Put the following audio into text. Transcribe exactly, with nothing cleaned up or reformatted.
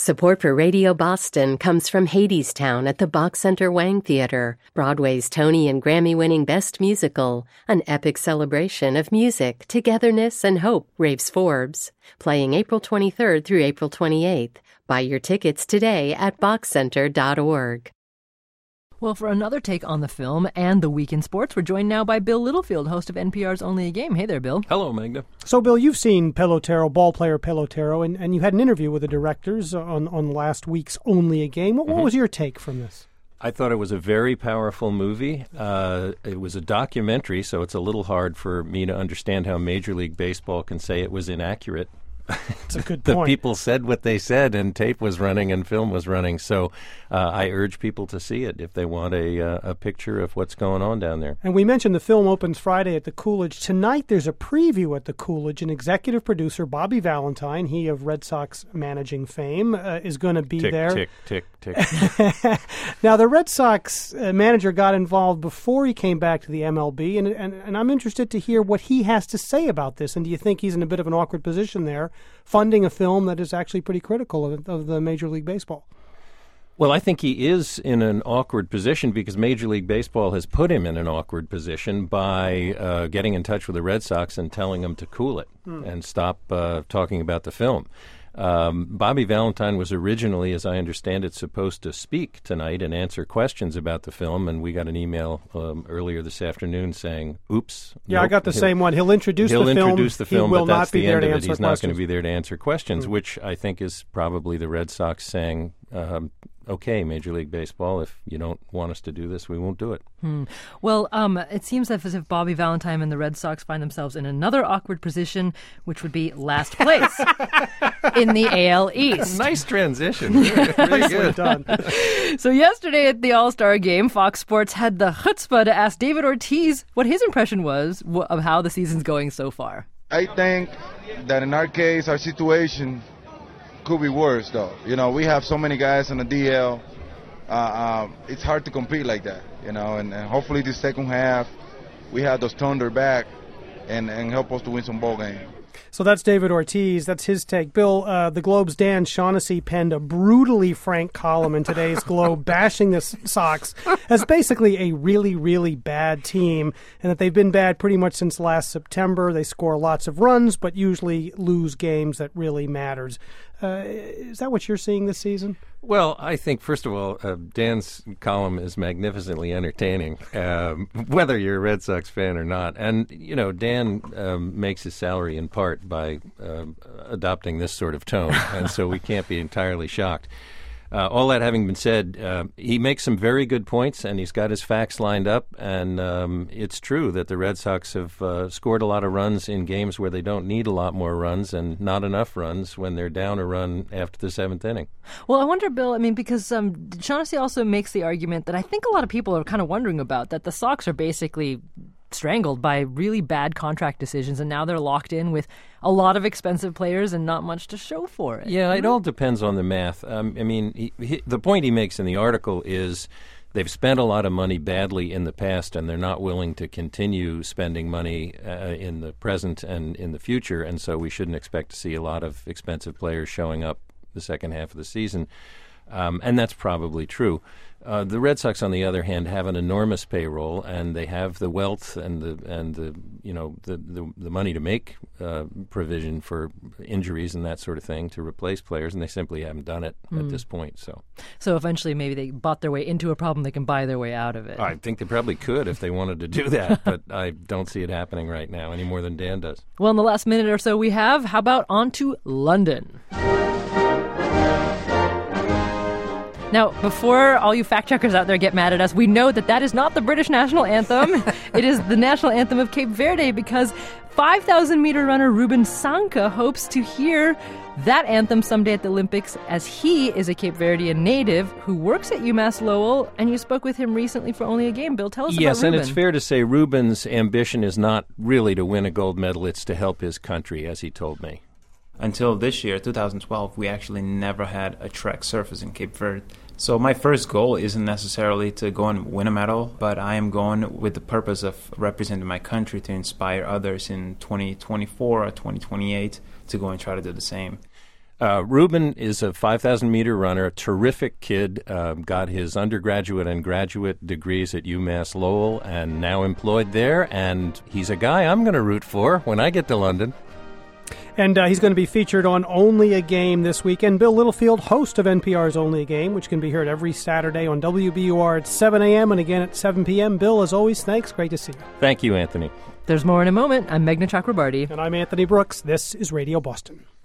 Support for Radio Boston comes from Hadestown at the Bach Center Wang Theater, Broadway's Tony and Grammy-winning Best Musical, an epic celebration of music, togetherness, and hope, raves Forbes. Playing April twenty-third through April twenty-eighth. Buy your tickets today at bach center dot org. Well, for another take on the film and the week in sports, we're joined now by Bill Littlefield, host of N P R's Only a Game. Hey there, Bill. Hello, Magda. So, Bill, you've seen Pelotero, ball player Pelotero, and, and you had an interview with the directors on, on last week's Only a Game. What, mm-hmm. what was your take from this? I thought it was a very powerful movie. Uh, it was a documentary, so it's a little hard for me to understand how Major League Baseball can say it was inaccurate. It's a good the point. people said what they said, and tape was running and film was running. So uh, I urge people to see it if they want a uh, a picture of what's going on down there. And we mentioned the film opens Friday at the Coolidge. Tonight there's a preview at the Coolidge, and executive producer Bobby Valentine, he of Red Sox managing fame, uh, is going to be tick, there. Tick, tick, tick, Now, the Red Sox uh, manager got involved before he came back to the M L B, and, and, and I'm interested to hear what he has to say about this. And do you think he's in a bit of an awkward position there, funding a film that is actually pretty critical of, of the Major League Baseball? Well, I think he is in an awkward position because Major League Baseball has put him in an awkward position by uh, getting in touch with the Red Sox and telling them to cool it hmm. and stop uh, talking about the film. Um, Bobby Valentine was originally, as I understand it, supposed to speak tonight and answer questions about the film, and we got an email um, earlier this afternoon saying, oops. Yeah, nope, I got the same one. He'll introduce he'll the film. He'll introduce the film, he will but not that's be the there end to of it. answer He's not going to questions. be there to answer questions, Mm. which I think is probably the Red Sox saying, um, okay, Major League Baseball, if you don't want us to do this, we won't do it. Hmm. Well, um, it seems as if Bobby Valentine and the Red Sox find themselves in another awkward position, which would be last place in the A L East. Nice transition. Really, really good. done. So yesterday at the All-Star Game, Fox Sports had the chutzpah to ask David Ortiz what his impression was of how the season's going so far. I think that in our case, our situation could be worse, though. You know, we have so many guys on the D L. Uh, uh, it's hard to compete like that, you know, and, and hopefully this second half we have those Thunder back and, and help us to win some ball games. So that's David Ortiz. That's his take. Bill, uh, the Globe's Dan Shaughnessy penned a brutally frank column in today's Globe bashing the Sox as basically a really, really bad team, and that they've been bad pretty much since last September. They score lots of runs, but usually lose games that really matters. Uh, is that what you're seeing this season? Well, I think, first of all, uh, Dan's column is magnificently entertaining, um, whether you're a Red Sox fan or not. And, you know, Dan um, makes his salary in part by um, adopting this sort of tone, and so we can't be entirely shocked. Uh, all that having been said, uh, he makes some very good points, and he's got his facts lined up, and um, it's true that the Red Sox have uh, scored a lot of runs in games where they don't need a lot more runs and not enough runs when they're down a run after the seventh inning. Well, I wonder, Bill, I mean, because um, Shaughnessy also makes the argument that I think a lot of people are kind of wondering about, that the Sox are basically strangled by really bad contract decisions, and now they're locked in with a lot of expensive players and not much to show for it. Yeah, it all depends on the math. Um, I mean, he, he, the point he makes in the article is they've spent a lot of money badly in the past, and they're not willing to continue spending money uh, in the present and in the future, and so we shouldn't expect to see a lot of expensive players showing up the second half of the season. Um, and that's probably true. Uh, the Red Sox, on the other hand, have an enormous payroll, and they have the wealth and the and the you know the the, the money to make uh, provision for injuries and that sort of thing to replace players, and they simply haven't done it mm. at this point. So, so eventually, maybe they bought their way into a problem; they can buy their way out of it. I think they probably could if they wanted to do that, but I don't see it happening right now any more than Dan does. Well, in the last minute or so we have, how about on to London? Now, before all you fact checkers out there get mad at us, we know that that is not the British national anthem. It is the national anthem of Cape Verde, because five thousand meter runner Ruben Sanka hopes to hear that anthem someday at the Olympics, as he is a Cape Verdean native who works at UMass Lowell, and you spoke with him recently for Only a Game. Bill, tell us yes, about Ruben. Yes, and it's fair to say Ruben's ambition is not really to win a gold medal, it's to help his country, as he told me. Until this year, two thousand twelve, we actually never had a track surface in Cape Verde. So my first goal isn't necessarily to go and win a medal, but I am going with the purpose of representing my country to inspire others in twenty twenty-four or twenty twenty-eight to go and try to do the same. Uh, Ruben is a five thousand meter runner, a terrific kid, uh, got his undergraduate and graduate degrees at UMass Lowell and now employed there. And he's a guy I'm going to root for when I get to London. And uh, he's going to be featured on Only a Game this weekend. Bill Littlefield, host of N P R's Only a Game, which can be heard every Saturday on W B U R at seven a.m. and again at seven p.m. Bill, as always, thanks. Great to see you. Thank you, Anthony. There's more in a moment. I'm Meghna Chakrabarty. And I'm Anthony Brooks. This is Radio Boston.